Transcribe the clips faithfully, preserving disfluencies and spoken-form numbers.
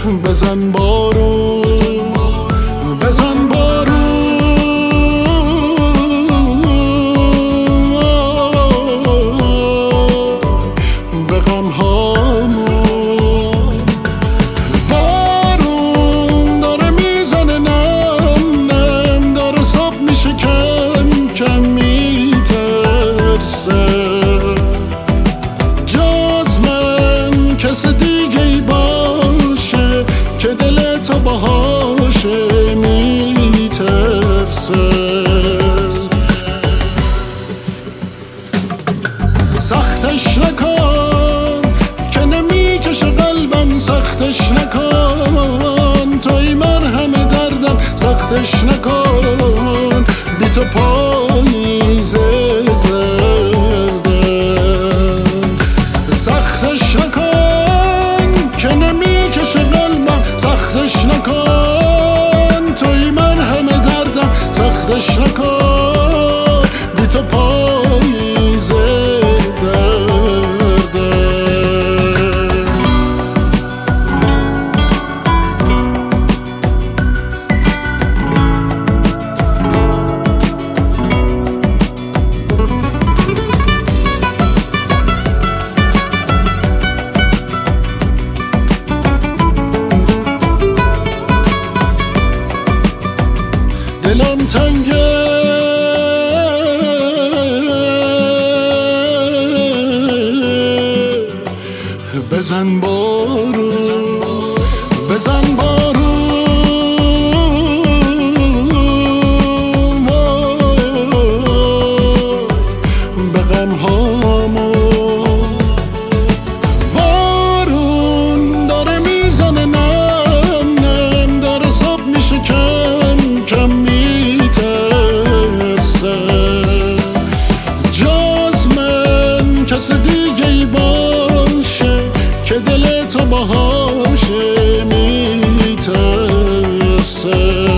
بزن بارون بزن بارون به غمهامون. بارون داره میزنه نم نم، داره صاف میشه کم کم میترسه. جز من کس دیگه ای باشه که دل تو باهاشه میترسه. سختش نکن که نمیکشه قلبم، سختش نکن توی مرهم دردم، سختش نکن بی تو پاییز زرده. سختش نکن که نمیکشه قلبم، سختش نکن توی مرهم دردم، سختش نکن بی تو پاییز درده. دلم تنگه بزن بارون بزن بارون به غمهامون. بارون داره میزنه نم نم، داره صاف میشه کم کم میترسه. جز من کس دیگه ای باشه که دل تو باهاشه میترسه.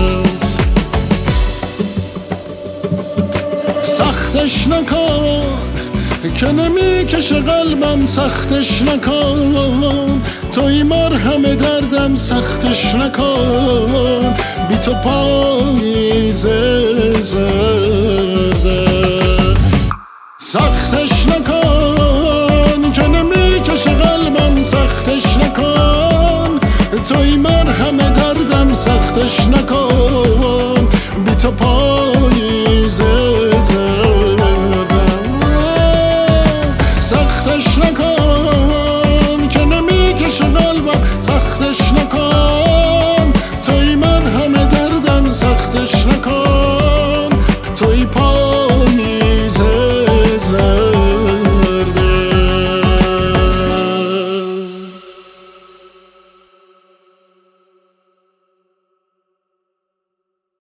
سختش نکن که نمیکشه قلبم، سختش نکن توی مرهم دردم، سختش نکن بی تو پاییز زرده. سختش نکن که نمیکشه قلبم، سختش نکن توی مرهم دردم، سختش نکن بی تو پاییز